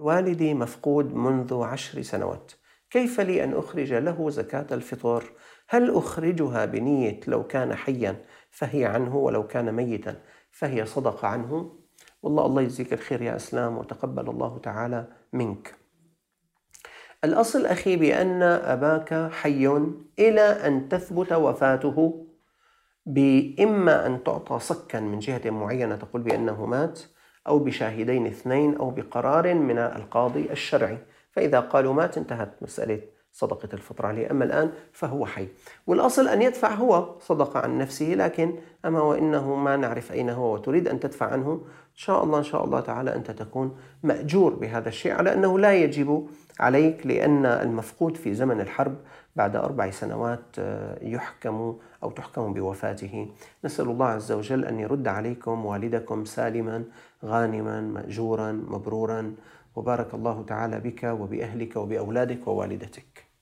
والدي مفقود منذ 10 سنوات، كيف لي أن أخرج له زكاة الفطر؟ هل أخرجها بنية لو كان حيا فهي عنه ولو كان ميتا فهي صدقة عنه؟ والله الله يجزيك الخير يا إسلام وتقبل الله تعالى منك. الأصل أخي بأن أباك حي إلى أن تثبت وفاته، بإما أن تعطى صكا من جهة معينة تقول بأنه مات، أو بشاهدين اثنين، أو بقرار من القاضي الشرعي. فإذا قالوا مات انتهت مسألة صدقة الفطر عليه، أما الآن فهو حي. والأصل أن يدفع هو صدقة عن نفسه، لكن أما وإنه ما نعرف أين هو وتريد أن تدفع عنه، إن شاء الله تعالى أنت تكون مأجور بهذا الشيء، على أنه لا يجب عليك، لأن المفقود في زمن الحرب بعد 4 سنوات يحكم أو تحكم بوفاته. نسأل الله عز وجل أن يرد عليكم والدكم سالما غانما مأجورا مبرورا، وبارك الله تعالى بك وبأهلك وبأولادك ووالدتك.